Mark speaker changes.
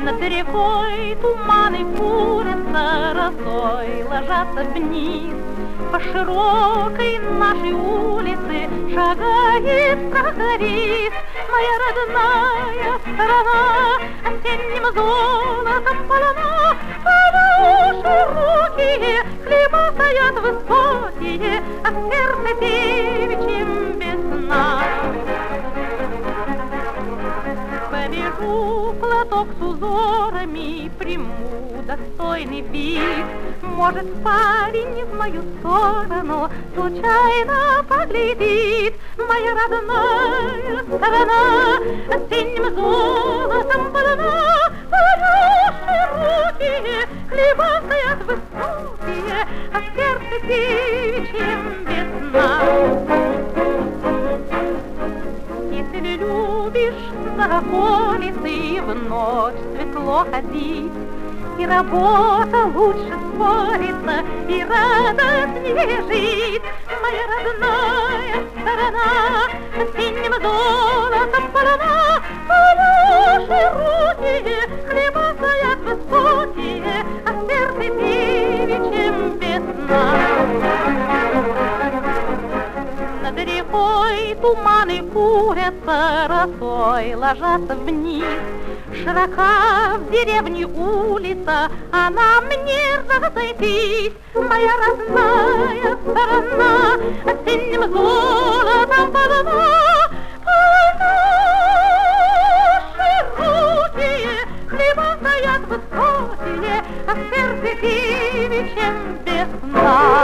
Speaker 1: Над рекой туманы курятся, росой ложатся вниз. По широкой нашей улице шагает тракторист. Моя родная страна осенним золотом полна. Поля широкие, хлеба стоят высокие, а в сердце девичьем весна. Повяжу платок с узорами, приму достойный вид. Может, парень в мою сторону случайно поглядит. Моя родная сторона осенним золотом полна. Поля широкие, хлеба стоят высокие, а в сердце девичьем весна. Если любишь за околицей в ночь светло ходить, и работа лучше спорится, и радостнее жить. Моя родная сторона осенним золотом полна. Поля широкие, хлеба стоят высокие, а в сердце девичьем весна. Над рекой туманы курятся, росой ложатся вниз. Широка в деревне улица, а нам не разойтись. Моя родная сторона осенним золотом полна. Поля широкие, хлеба стоят высокие, а в сердце девичьем весна.